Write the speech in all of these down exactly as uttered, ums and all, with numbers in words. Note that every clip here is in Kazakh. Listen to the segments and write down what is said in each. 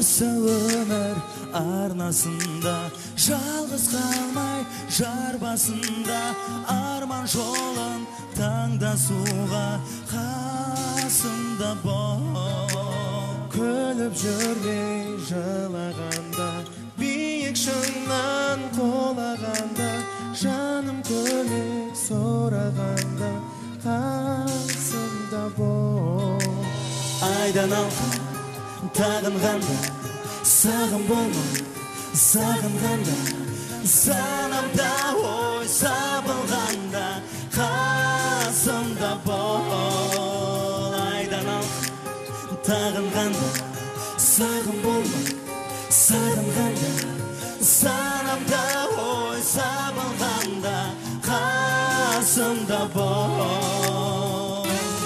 Осы өмір арнасында жалғыз қалмай жар басында арман жолын таңдасуға қасымда бол. Күліп жүрмей жылағанда, биік шыңнан қолағанда, жаным көмек сұрағанда қасымда бол. Айдан алған тағынғанда, сағым болмай сағынғанда, санамда ой сабылғанда қасымда бол. Айдан алған тағынғанда, сағым болмай сағынғанда, санамда ой сабылғанда қасымда бол.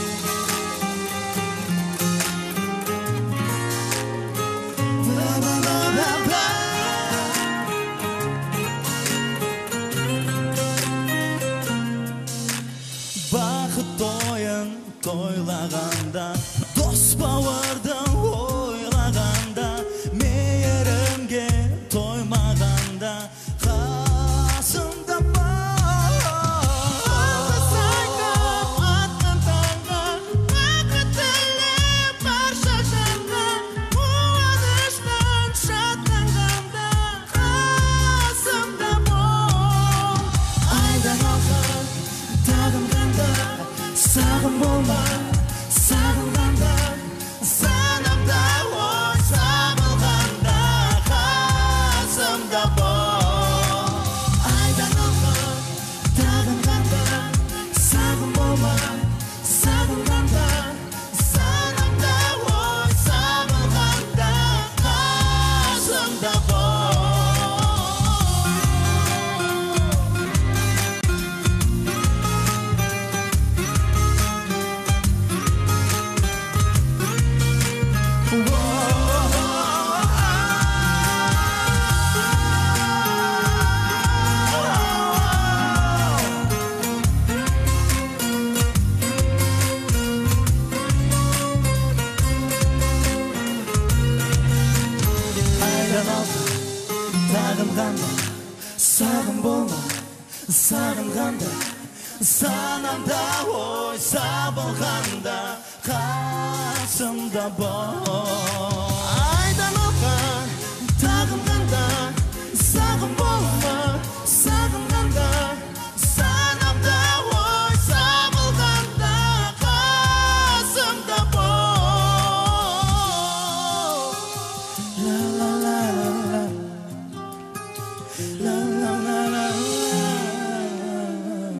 Бақыт тойын тойлағанда, дос бауырдың ойлағанда, мейірімге тоймағанда қасымда бол. Алғыс айтып атқан таңға, бақыт тілеп барша жанға, қуаныштан шаттанғанда қасымда бол. Айдан алған тағынғанда, сағым болмай сағынғанда, санамда ой сабылғанда қасымда бол. Айдан алған тағынғанда, сағым болмай сағынғанда, санамда ой сабылғанда қасымда бол. Тағынғанда, сағым болмай сағынғанда, санамда ой сабылғанда қасымда бол. Айдан алған тағынғанда, сағым болмай сағынғанда, санамда ой сабылғанда қасымда бол.